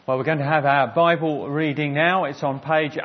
Well, we're going to have our Bible reading now. It's on page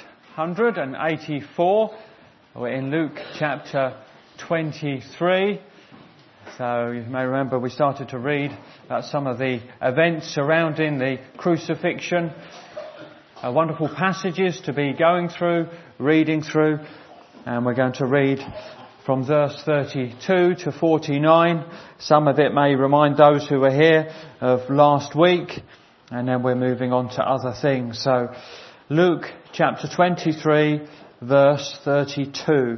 884. We're in Luke chapter 23. So you may remember we started to read about some of the events surrounding the crucifixion. Wonderful passages to be going through, reading through. And we're going to read from verse 32 to 49. Some of it may remind those who were here of last week. And then we're moving on to other things. So, Luke chapter 23, verse 32.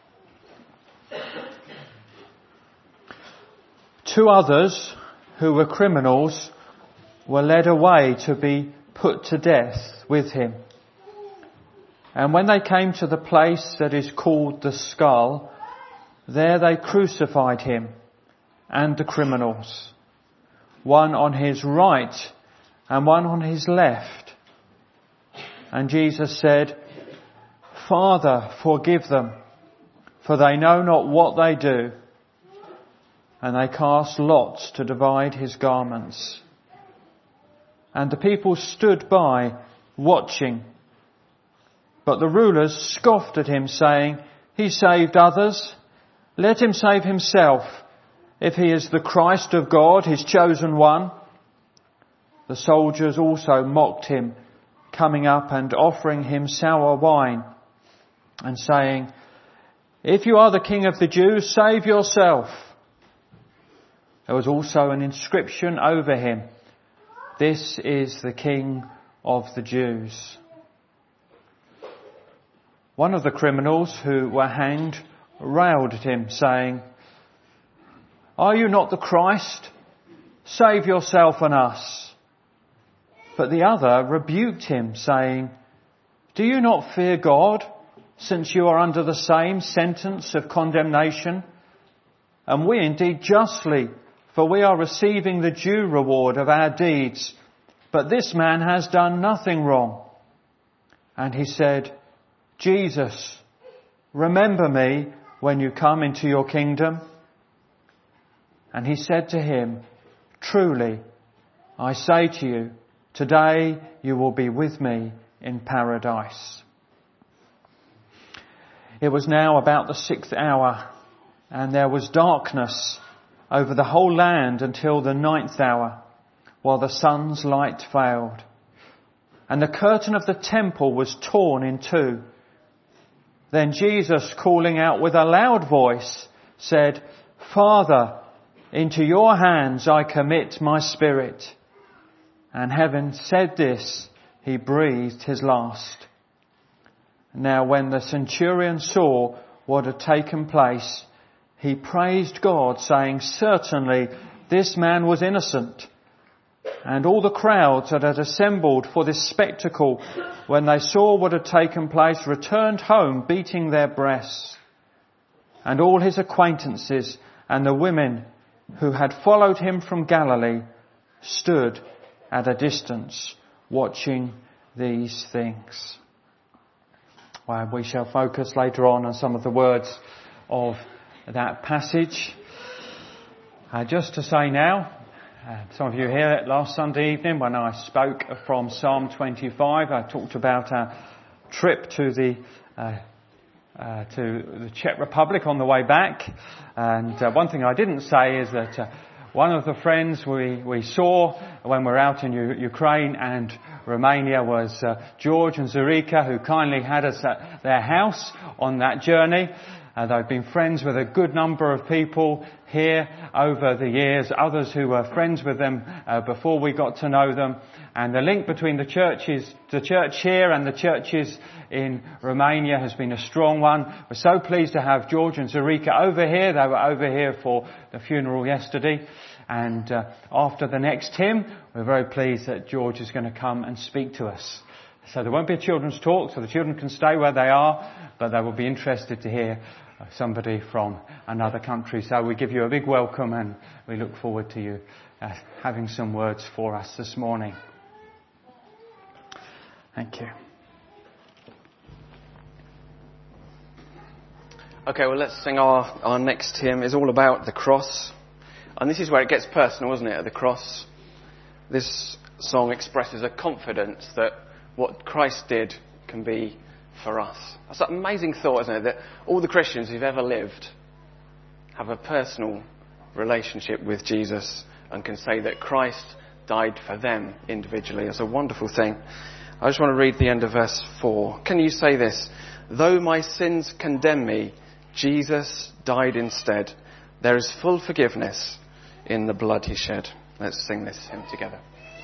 Two others who were criminals were led away to be put to death with him. And when they came to the place that is called the Skull, there they crucified him and the criminals, one on his right and one on his left. And Jesus said, "Father, forgive them, for they know not what they do." And they cast lots to divide his garments. And the people stood by, watching. But the rulers scoffed at him, saying, "He saved others. Let him save himself, if he is the Christ of God, his chosen one." The soldiers also mocked him, coming up and offering him sour wine, and saying, "If you are the King of the Jews, save yourself." There was also an inscription over him, "This is the King of the Jews." One of the criminals who were hanged railed at him, saying, "Are you not the Christ? Save yourself and us." But the other rebuked him, saying, "Do you not fear God, since you are under the same sentence of condemnation? And we indeed justly, for we are receiving the due reward of our deeds. But this man has done nothing wrong." And he said, "Jesus, remember me when you come into your kingdom." And he said to him, "Truly, I say to you, today you will be with me in paradise." It was now about the 6th hour, and there was darkness over the whole land until the 9th hour, while the sun's light failed. And the curtain of the temple was torn in two. Then Jesus, calling out with a loud voice, said, "Father, into your hands I commit my spirit." And having said this, he breathed his last. Now when the centurion saw what had taken place, he praised God, saying, "Certainly this man was innocent." And all the crowds that had assembled for this spectacle, when they saw what had taken place, returned home beating their breasts. And all his acquaintances and the women who had followed him from Galilee stood at a distance, watching these things. Well, we shall focus later on some of the words of that passage. Just to say now, some of you here last Sunday evening when I spoke from Psalm 25, I talked about our trip to the Czech Republic on the way back. And one thing I didn't say is that one of the friends we saw when we were out in Ukraine and Romania was George and Zurika, who kindly had us at their house on that journey. They've been friends with a good number of people here over the years, others who were friends with them before we got to know them. And the link between the church here and the churches in Romania has been a strong one. We're so pleased to have George and Zurika over here. They were over here for the funeral yesterday. And after the next hymn, we're very pleased that George is going to come and speak to us. So there won't be a children's talk, so the children can stay where they are, but they will be interested to hear somebody from another country. So we give you a big welcome, and we look forward to you having some words for us this morning. Thank you. Okay, well, let's sing our next hymn. It's all about the cross. And this is where it gets personal, isn't it, at the cross? This song expresses a confidence that what Christ did can be for us. That's an amazing thought, isn't it? That all the Christians who've ever lived have a personal relationship with Jesus and can say that Christ died for them individually. It's a wonderful thing. I just want to read the end of verse 4. Can you say this? Though my sins condemn me, Jesus died instead. There is full forgiveness in the blood he shed. Let's sing this hymn together.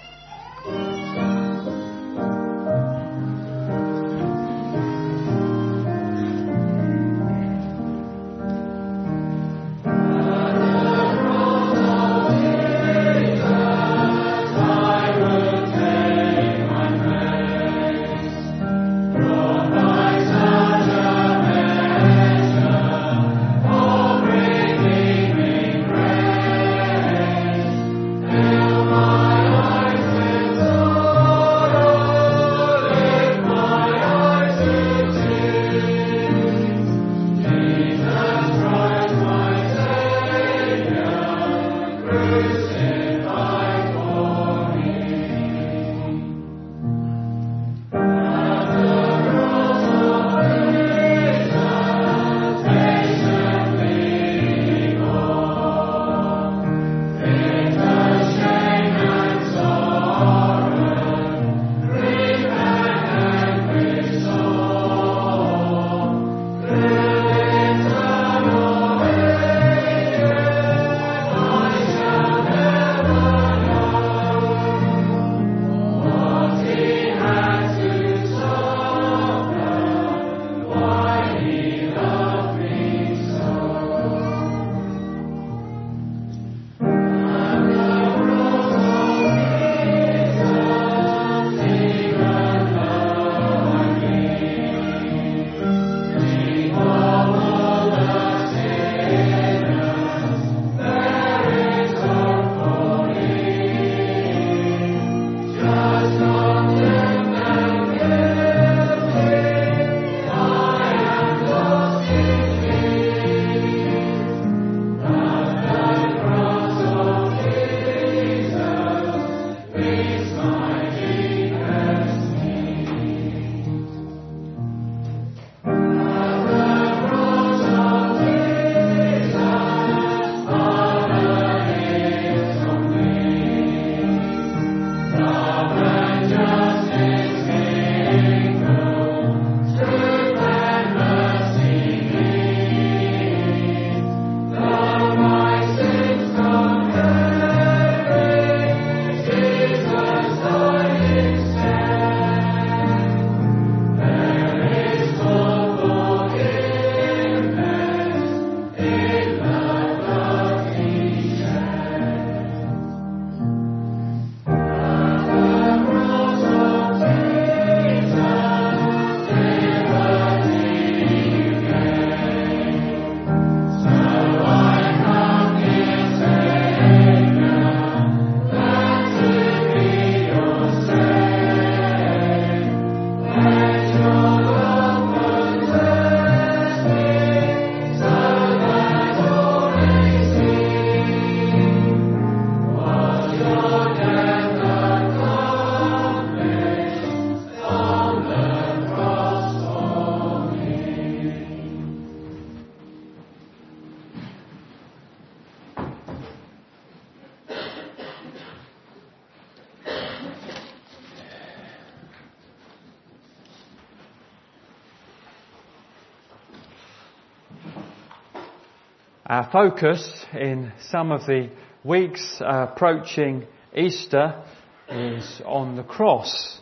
Our focus in some of the weeks approaching Easter is on the cross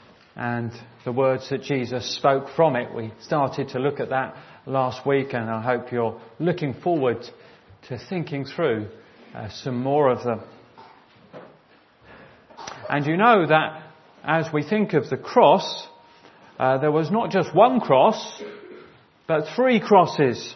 and the words that Jesus spoke from it. We started to look at that last week, and I hope you're looking forward to thinking through some more of them. And you know that as we think of the cross, there was not just one cross, but 3 crosses.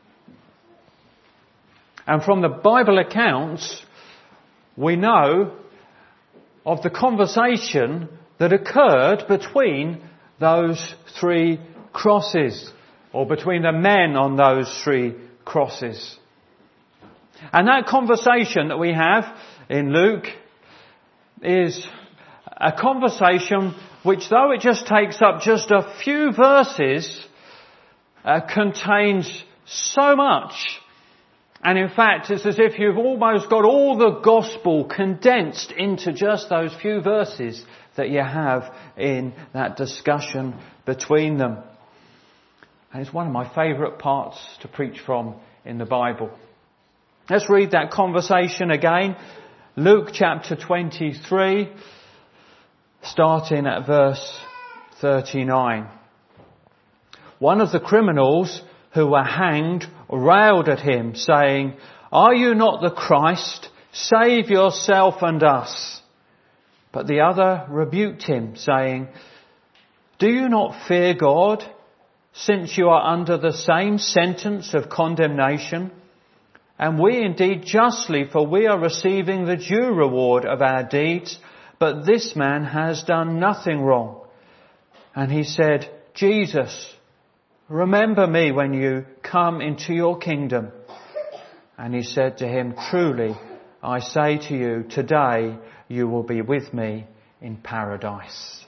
And from the Bible accounts, we know of the conversation that occurred between those 3 crosses, or between the men on those 3 crosses. And that conversation that we have in Luke is a conversation which, though it just takes up just a few verses, contains so much. And in fact, it's as if you've almost got all the gospel condensed into just those few verses that you have in that discussion between them. And it's one of my favourite parts to preach from in the Bible. Let's read that conversation again. Luke chapter 23, starting at verse 39. One of the criminals who were hanged railed at him, saying, "Are you not the Christ? Save yourself and us." But the other rebuked him, saying, "Do you not fear God, since you are under the same sentence of condemnation? And we indeed justly, for we are receiving the due reward of our deeds, but this man has done nothing wrong." And he said, "Jesus, remember me when you come into your kingdom." And he said to him, "Truly, I say to you, today you will be with me in paradise."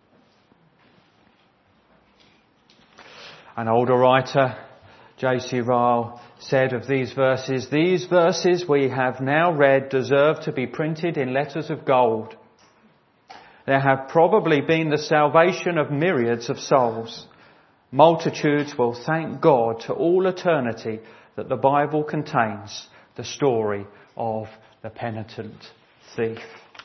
An older writer, J.C. Ryle, said of these verses we have now read deserve to be printed in letters of gold. There have probably been the salvation of myriads of souls. Multitudes will thank God to all eternity that the Bible contains the story of the penitent thief.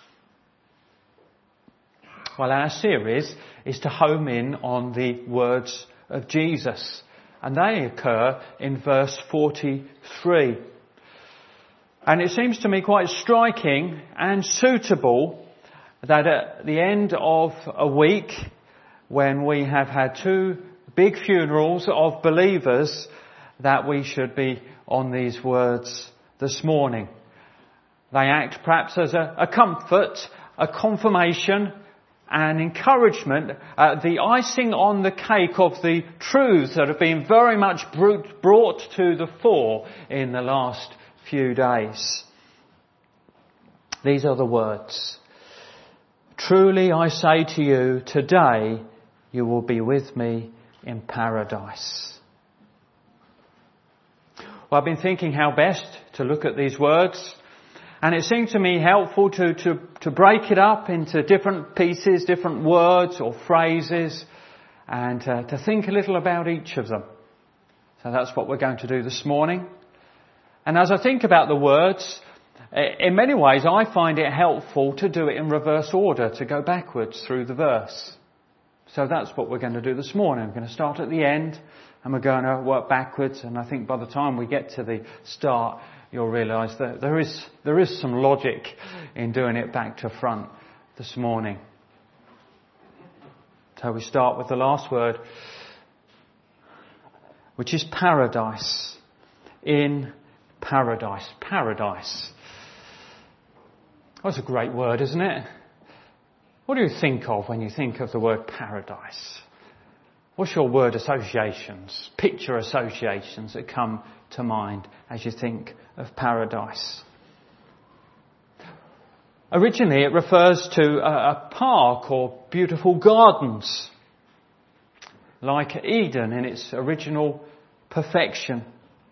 Well, our series is to home in on the words of Jesus, and they occur in verse 43. And it seems to me quite striking and suitable that at the end of a week, when we have had two big funerals of believers, that we should be on these words this morning. They act perhaps as a comfort, a confirmation, an encouragement, the icing on the cake of the truths that have been very much brought to the fore in the last few days. These are the words. "Truly I say to you, today you will be with me in paradise." Well, I've been thinking how best to look at these words, and it seemed to me helpful to break it up into different pieces, different words or phrases, and to think a little about each of them. So that's what we're going to do this morning. And as I think about the words, in many ways I find it helpful to do it in reverse order, to go backwards through the verse. So that's what we're going to do this morning. We're going to start at the end and we're going to work backwards, and I think by the time we get to the start you'll realise that there is some logic in doing it back to front this morning. So we start with the last word, which is paradise. In paradise. Paradise. That's a great word, isn't it? What do you think of when you think of the word paradise? What's your word associations, picture associations that come to mind as you think of paradise? Originally it refers to a park or beautiful gardens, like Eden in its original perfection.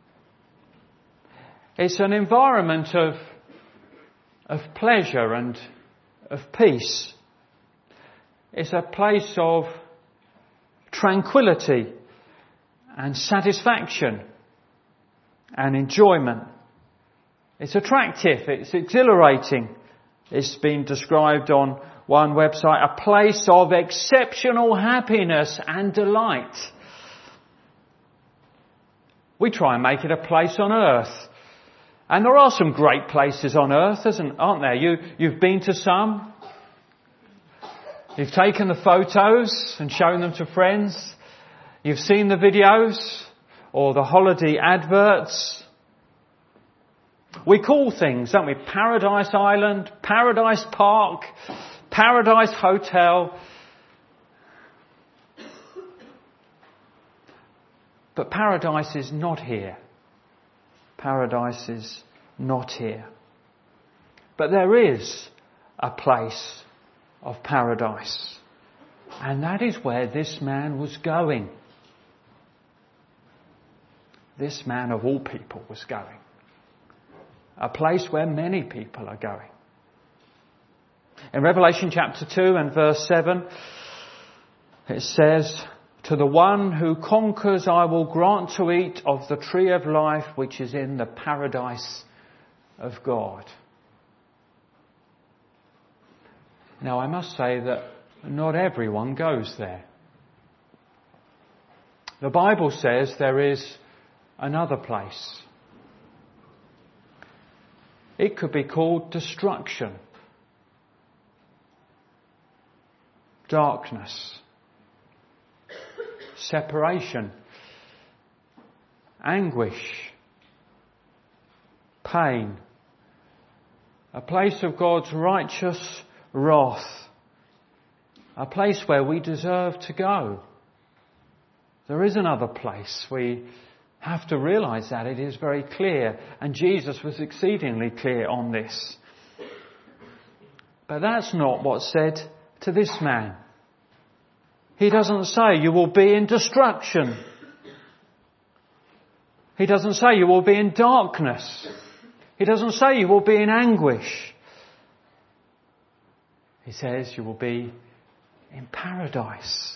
It's an environment of pleasure and of peace. It's a place of tranquility and satisfaction and enjoyment. It's attractive, it's exhilarating. It's been described on one website, a place of exceptional happiness and delight. We try and make it a place on earth. And there are some great places on earth, aren't there? You've been to some. You've taken the photos and shown them to friends. You've seen the videos or the holiday adverts. We call things, don't we? Paradise Island, Paradise Park, Paradise Hotel. But paradise is not here. Paradise is not here. But there is a place of paradise. And that is where this man was going. This man of all people was going. A place where many people are going. In Revelation chapter 2 and verse 7, it says, "To the one who conquers I will grant to eat of the tree of life which is in the paradise of God." Now I must say that not everyone goes there. The Bible says there is another place. It could be called destruction, darkness, separation, anguish, pain, a place of God's righteous wrath, a place where we deserve to go. There is another place. We have to realise that. It is very clear, and Jesus was exceedingly clear on this. But that's not what's said to this man. He doesn't say you will be in destruction. He doesn't say you will be in darkness. He doesn't say you will be in anguish. He says you will be in paradise.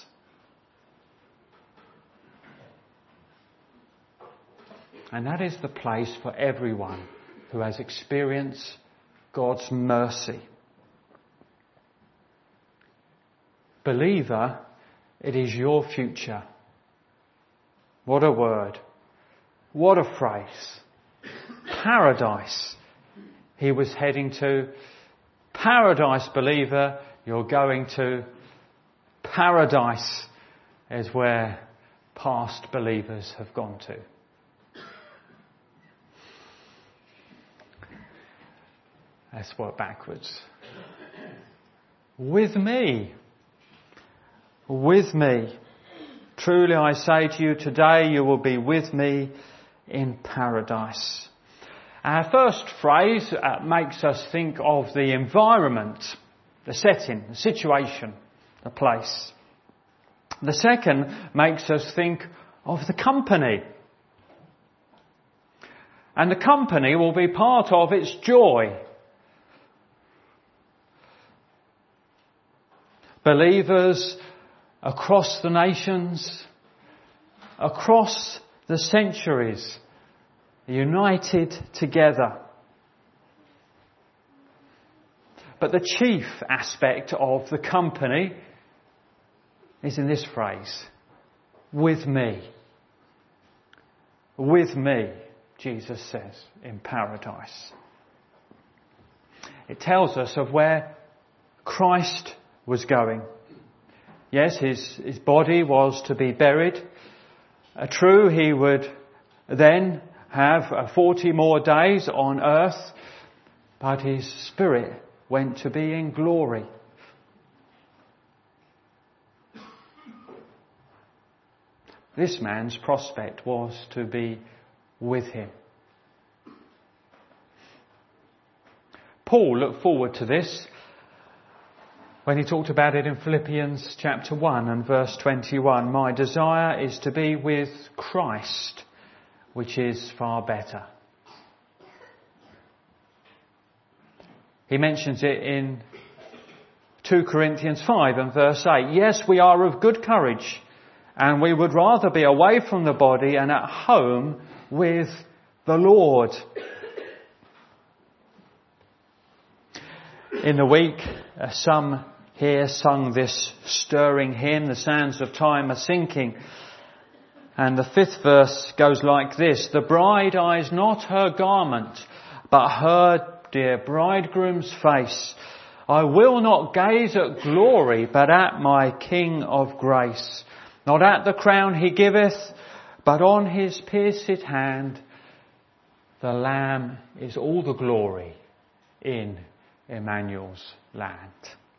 And that is the place for everyone who has experienced God's mercy. Believer, it is your future. What a word. What a phrase. Paradise. He was heading to paradise, believer. You're going to paradise is where past believers have gone to. Let's work backwards. With me. With me. Truly I say to you, today you will be with me in paradise. Our first phrase makes us think of the environment, the setting, the situation, the place. The second makes us think of the company. And the company will be part of its joy. Believers across the nations, across the centuries, united together. But the chief aspect of the company is in this phrase, with me. With me, Jesus says, in paradise. It tells us of where Christ was going. Yes, his body was to be buried. True, he would then have 40 more days on earth, but his spirit went to be in glory. This man's prospect was to be with him. Paul looked forward to this when he talked about it in Philippians chapter 1 and verse 21. My desire is to be with Christ, which is far better. He mentions it in 2 Corinthians 5 and verse 8. Yes, we are of good courage, and we would rather be away from the body and at home with the Lord. In the week, some here sung this stirring hymn, The Sands of Time Are Sinking. And the 5th verse goes like this. The bride eyes not her garment, but her dear bridegroom's face. I will not gaze at glory, but at my King of grace. Not at the crown he giveth, but on his pierced hand. The Lamb is all the glory in Emmanuel's land.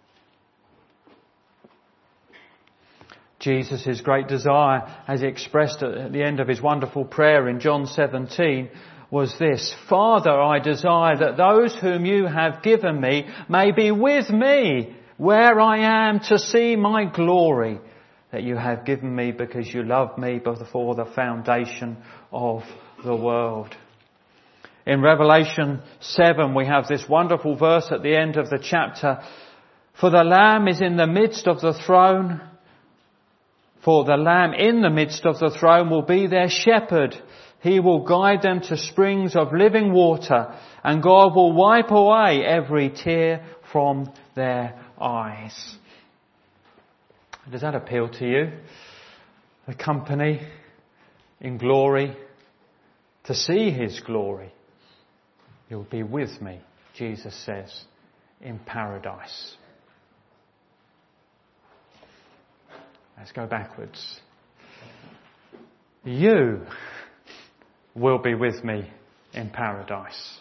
Jesus' great desire, as he expressed at the end of his wonderful prayer in John 17, was this: Father, I desire that those whom you have given me may be with me where I am to see my glory that you have given me because you loved me before the foundation of the world. In Revelation 7 we have this wonderful verse at the end of the chapter. For the Lamb is in the midst of the throne. For the Lamb in the midst of the throne will be their shepherd. He will guide them to springs of living water, and God will wipe away every tear from their eyes. Does that appeal to you? The company in glory, to see His glory. You'll be with me, Jesus says, in paradise. Let's go backwards. You will be with me in paradise.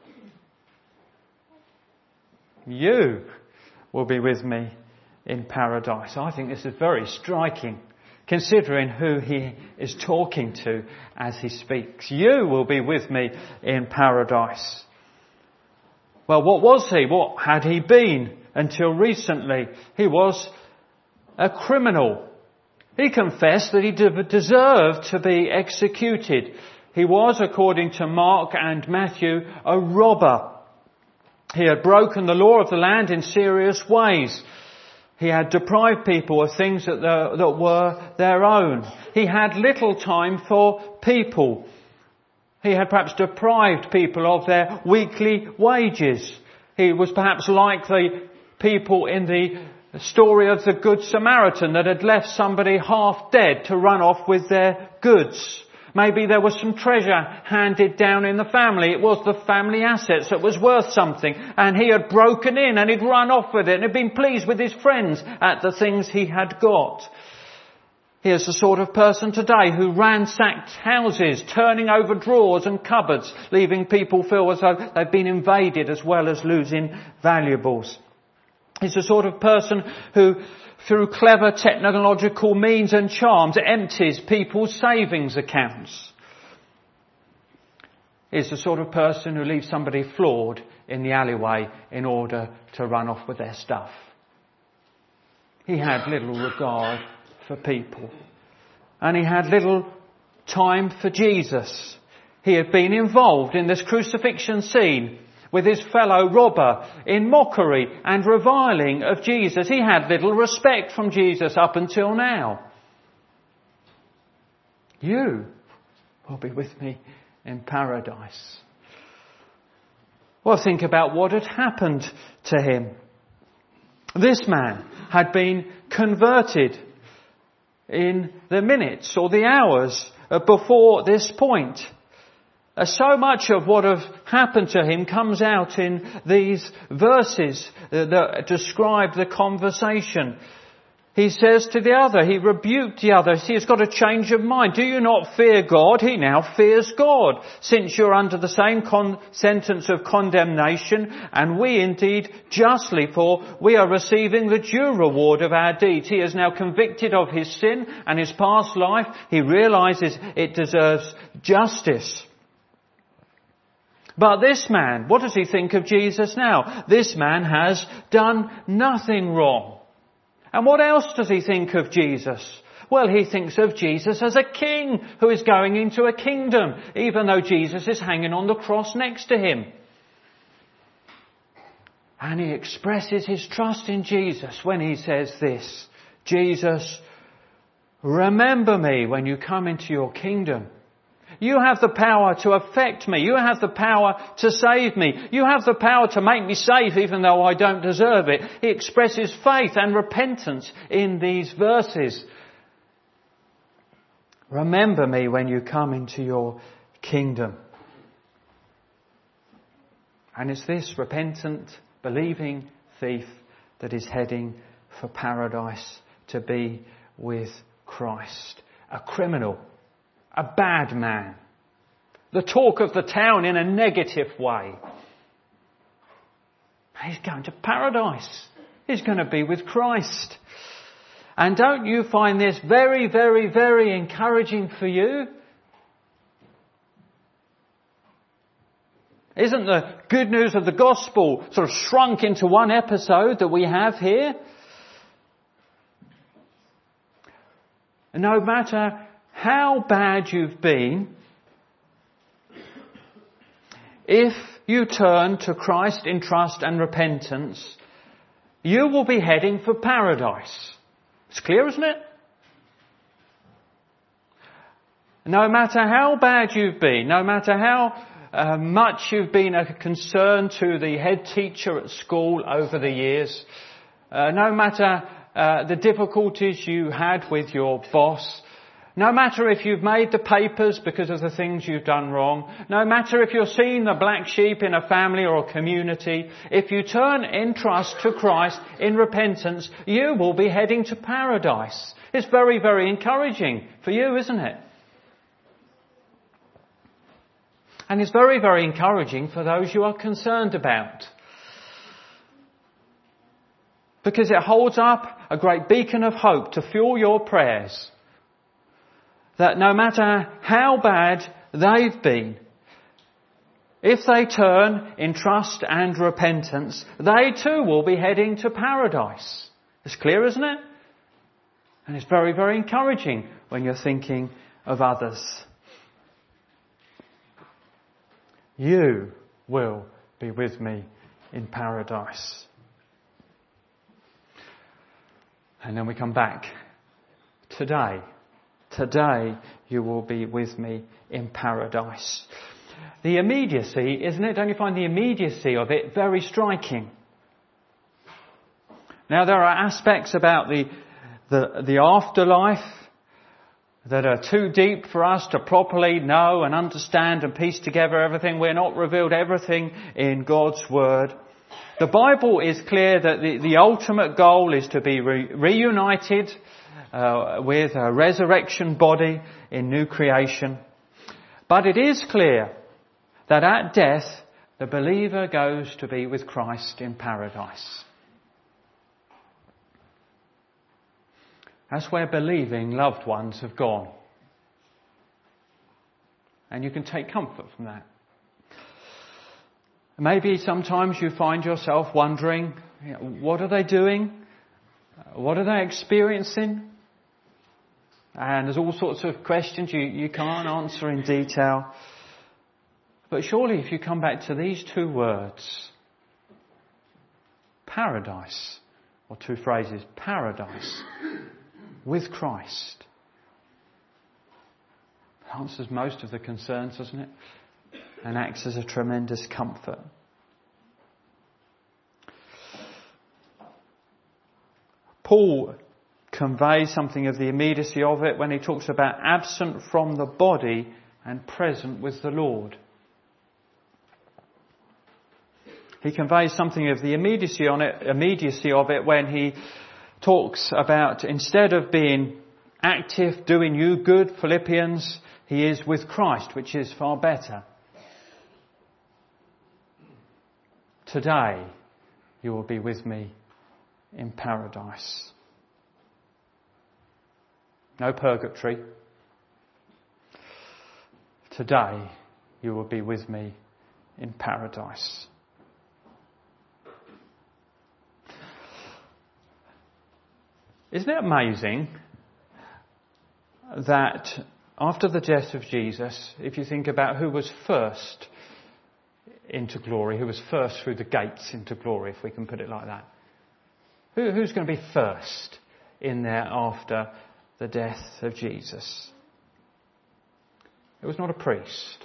You will be with me in paradise. I think this is very striking, considering who he is talking to as he speaks. You will be with me in paradise. Well, what was he? What had he been until recently? He was a criminal. He confessed that he deserved to be executed. He was, according to Mark and Matthew, a robber. He had broken the law of the land in serious ways. He had deprived people of things that were their own. He had little time for people. He had perhaps deprived people of their weekly wages. He was perhaps like the people in the story of the Good Samaritan that had left somebody half dead to run off with their goods. Maybe there was some treasure handed down in the family. It was the family assets that was worth something, and he had broken in and he'd run off with it and had been pleased with his friends at the things he had got. He is the sort of person today who ransacked houses, turning over drawers and cupboards, leaving people feel as though they've been invaded as well as losing valuables. He's the sort of person who, through clever technological means and charms, empties people's savings accounts. He's the sort of person who leaves somebody floored in the alleyway in order to run off with their stuff. He had little regard for people. And he had little time for Jesus. He had been involved in this crucifixion scene with his fellow robber in mockery and reviling of Jesus. He had little respect from Jesus up until now. You will be with me in paradise. Well, think about what had happened to him. This man had been converted in the minutes or the hours before this point. So much of what has happened to him comes out in these verses that describe the conversation. He says to the other, he rebuked the other. He has got a change of mind. Do you not fear God? He now fears God, since you're under the same sentence of condemnation, and we indeed justly, for we are receiving the due reward of our deeds. He is now convicted of his sin and his past life. He realizes it deserves justice. But this man, what does he think of Jesus now? This man has done nothing wrong. And what else does he think of Jesus? Well, he thinks of Jesus as a king who is going into a kingdom, even though Jesus is hanging on the cross next to him. And he expresses his trust in Jesus when he says this, Jesus, remember me when you come into your kingdom. You have the power to affect me. You have the power to save me. You have the power to make me safe even though I don't deserve it. He expresses faith and repentance in these verses. Remember me when you come into your kingdom. And it's this repentant, believing thief that is heading for paradise to be with Christ. A criminal. A bad man. The talk of the town in a negative way. He's going to paradise. He's going to be with Christ. And don't you find this very, very, very encouraging for you? Isn't the good news of the gospel sort of shrunk into one episode that we have here? No matter how bad you've been, if you turn to Christ in trust and repentance, you will be heading for paradise. It's clear, isn't it? No matter how bad you've been, no matter how much you've been a concern to the head teacher at school over the years, no matter the difficulties you had with your boss, no matter if you've made the papers because of the things you've done wrong, no matter if you're seen the black sheep in a family or a community, if you turn in trust to Christ in repentance, you will be heading to paradise. It's very, very encouraging for you, isn't it? And it's very, very encouraging for those you are concerned about. Because it holds up a great beacon of hope to fuel your prayers. That no matter how bad they've been, if they turn in trust and repentance, they too will be heading to paradise. It's clear, isn't it? And it's very, very encouraging when you're thinking of others. You will be with me in paradise. And then we come back. Today you will be with me in paradise. The immediacy, isn't it? Don't you find the immediacy of it very striking? Now there are aspects about the afterlife that are too deep for us to properly know and understand and piece together everything. We're not revealed everything in God's Word. The Bible is clear that the ultimate goal is to be reunited with a resurrection body in new creation. But it is clear that at death, the believer goes to be with Christ in paradise. That's where believing loved ones have gone. And you can take comfort from that. Maybe sometimes you find yourself wondering, what are they doing? What are they experiencing? And there's all sorts of questions you can't answer in detail. But surely if you come back to these two words, paradise, or two phrases, paradise, with Christ, it answers most of the concerns, doesn't it? And acts as a tremendous comfort. Paul conveys something of the immediacy of it when he talks about absent from the body and present with the Lord. He conveys something of the immediacy of it when he talks about, instead of being active, doing you good, Philippians, he is with Christ, which is far better. Today, you will be with me in paradise. No purgatory. Today, you will be with me in paradise. Isn't it amazing that after the death of Jesus, if you think about who was first into glory, who was first through the gates into glory, if we can put it like that, who's going to be first in there after the death of Jesus? It was not a priest.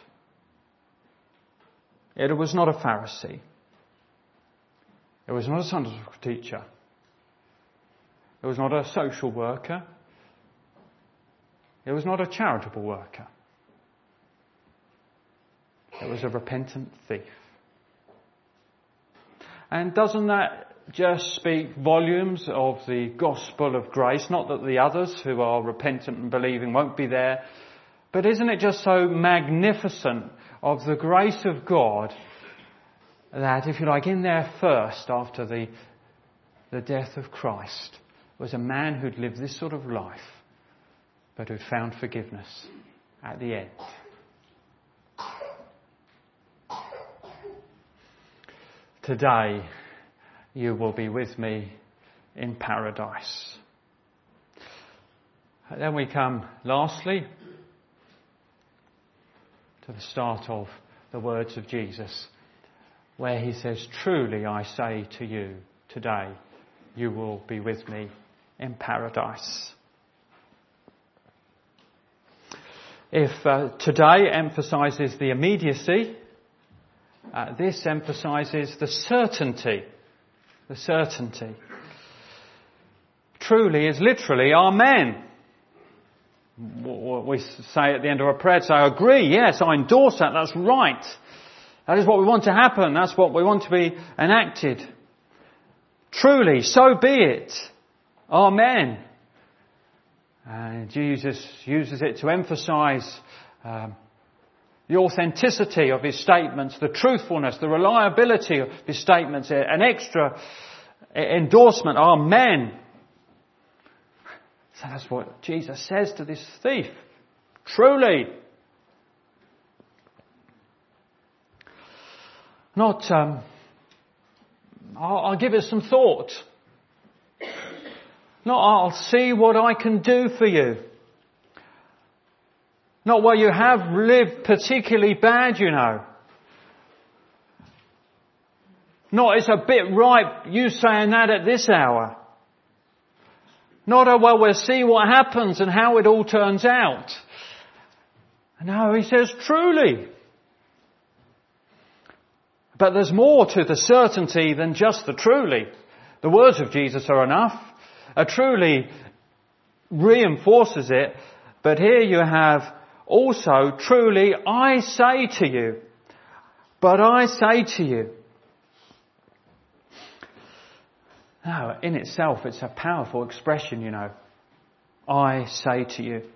It was not a Pharisee. It was not a Sunday school teacher. It was not a social worker. It was not a charitable worker. It was a repentant thief. And doesn't that just speak volumes of the gospel of grace? Not that the others who are repentant and believing won't be there, but isn't it just so magnificent of the grace of God that, if you like, in there first after the death of Christ was a man who'd lived this sort of life, but who'd found forgiveness at the end. today you will be with me in paradise. And then we come lastly to the start of the words of Jesus, where he says, truly I say to you, today you will be with me in paradise. If today emphasises the immediacy, this emphasises the certainty. The certainty. Truly is literally amen. What we say at the end of our prayer, say, I agree, yes, I endorse that, that's right. That is what we want to happen, that's what we want to be enacted. Truly, so be it. Amen. And Jesus uses it to emphasise the authenticity of his statements, the truthfulness, the reliability of his statements, an extra endorsement, amen. So that's what Jesus says to this thief. Truly. Not, I'll give it some thought. Not, I'll see what I can do for you. Not, well, you have lived particularly bad, you know. Not, it's a bit ripe, you saying that at this hour. Not, oh, well, we'll see what happens and how it all turns out. No, he says, truly. But there's more to the certainty than just the truly. The words of Jesus are enough. A truly reinforces it. But here you have also, truly, I say to you. But I say to you. Now, in itself, it's a powerful expression, you know. I say to you.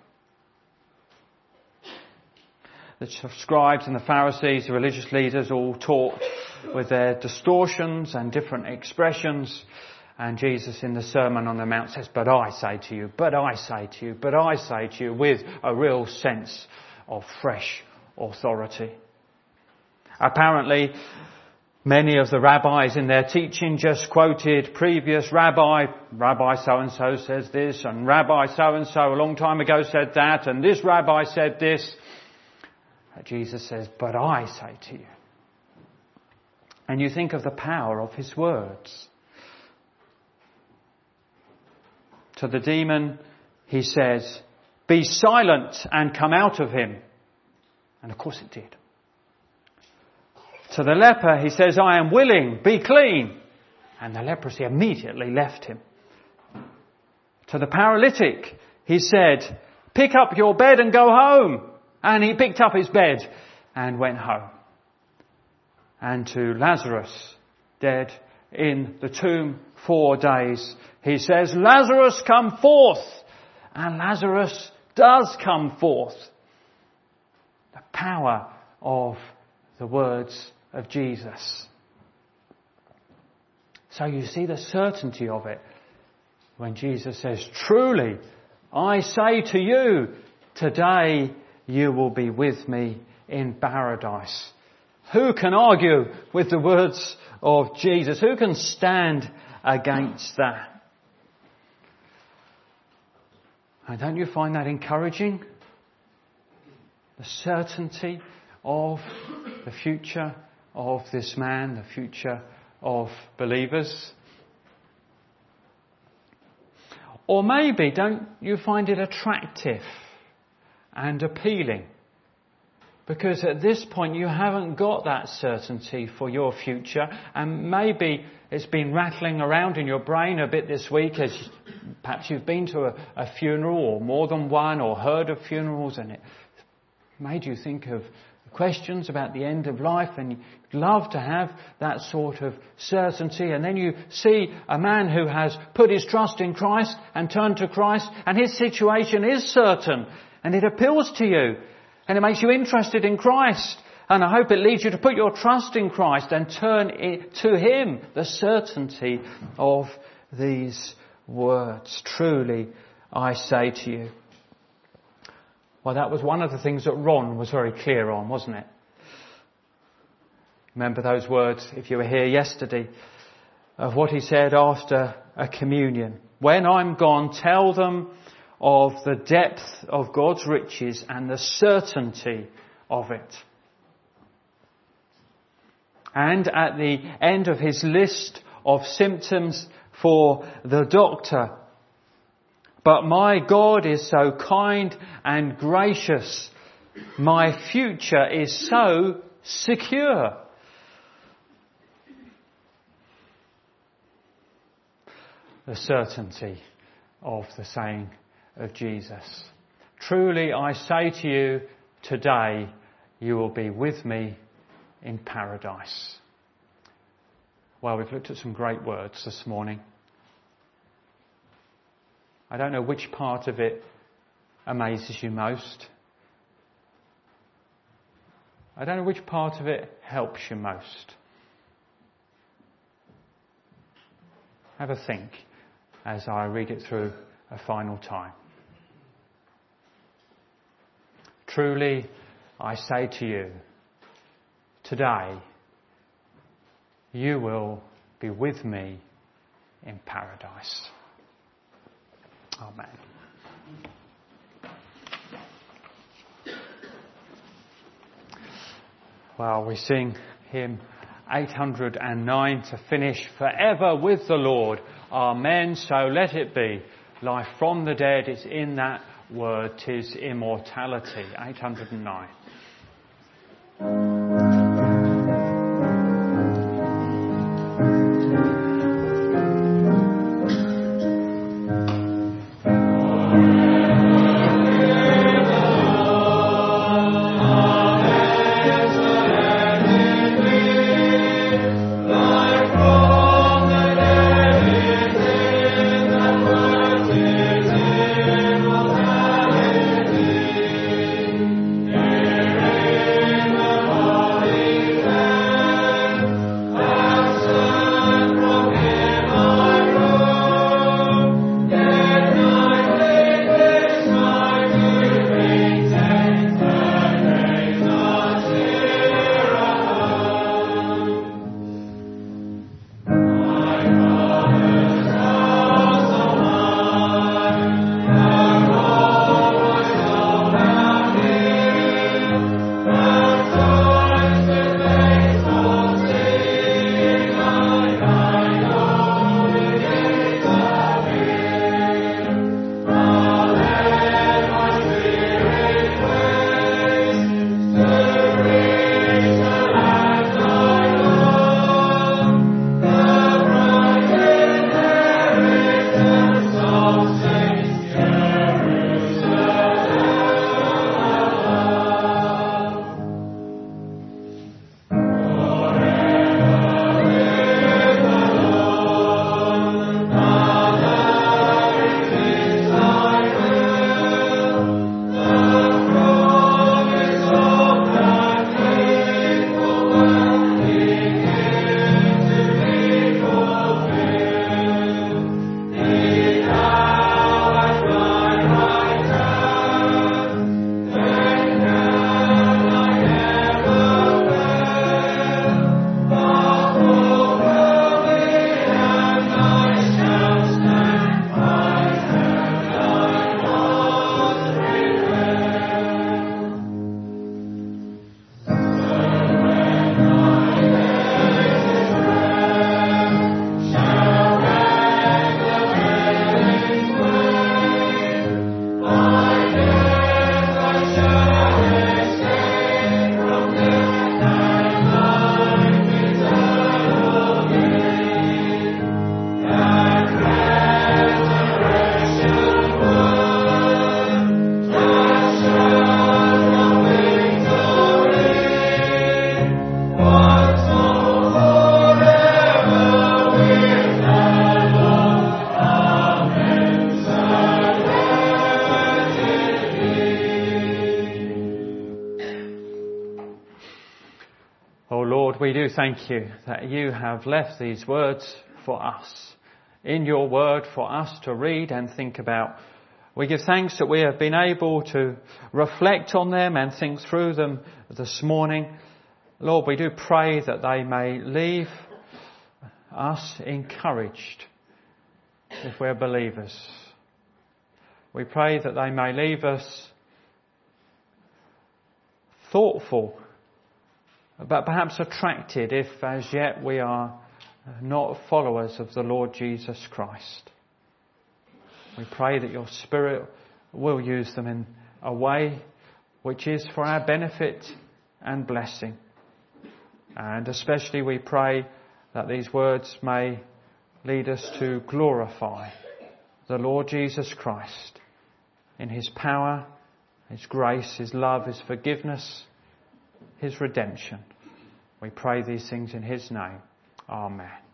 The scribes and the Pharisees, the religious leaders, all taught with their distortions and different expressions. And Jesus in the Sermon on the Mount says, but I say to you, but I say to you, but I say to you, with a real sense of fresh authority. Apparently, many of the rabbis in their teaching just quoted previous Rabbi so-and-so says this, and Rabbi so-and-so a long time ago said that, and this Rabbi said this. Jesus says, but I say to you. And you think of the power of his words. To the demon, he says, be silent and come out of him. And of course it did. To the leper, he says, I am willing, be clean. And the leprosy immediately left him. To the paralytic, he said, pick up your bed and go home. And he picked up his bed and went home. And to Lazarus, dead in the tomb 4 days, he says, Lazarus, come forth. And Lazarus does come forth. The power of the words of Jesus. So you see the certainty of it when Jesus says, truly, I say to you, today you will be with me in paradise. Who can argue with the words of Jesus? Who can stand against that? And don't you find that encouraging? The certainty of the future of this man, the future of believers. Or maybe don't you find it attractive and appealing? Because at this point you haven't got that certainty for your future, and maybe it's been rattling around in your brain a bit this week as perhaps you've been to a funeral or more than one, or heard of funerals, and it made you think of questions about the end of life, and you'd love to have that sort of certainty. And then you see a man who has put his trust in Christ and turned to Christ, and his situation is certain, and it appeals to you, and it makes you interested in Christ. And I hope it leads you to put your trust in Christ and turn it to him, the certainty of these words. Truly, I say to you. Well, that was one of the things that Ron was very clear on, wasn't it? Remember those words, if you were here yesterday, of what he said after a communion. When I'm gone, tell them of the depth of God's riches and the certainty of it. And at the end of his list of symptoms for the doctor, but my God is so kind and gracious. My future is so secure. The certainty of the saying of Jesus. Truly I say to you, today you will be with me in paradise. Well, we've looked at some great words this morning. I don't know which part of it amazes you most. I don't know which part of it helps you most. Have a think as I read it through a final time. Truly, I say to you, today you will be with me in paradise. Amen. Well, we sing hymn 809 to finish. Forever with the Lord. Amen. So let it be. Life from the dead is in that word. 'Tis immortality. 809. We do thank you that you have left these words for us, in your word for us to read and think about. We give thanks that we have been able to reflect on them and think through them this morning. Lord, we do pray that they may leave us encouraged if we're believers. We pray that they may leave us thoughtful, but perhaps attracted if as yet we are not followers of the Lord Jesus Christ. We pray that your Spirit will use them in a way which is for our benefit and blessing. And especially we pray that these words may lead us to glorify the Lord Jesus Christ in his power, his grace, his love, his forgiveness, his redemption. We pray these things in his name. Amen.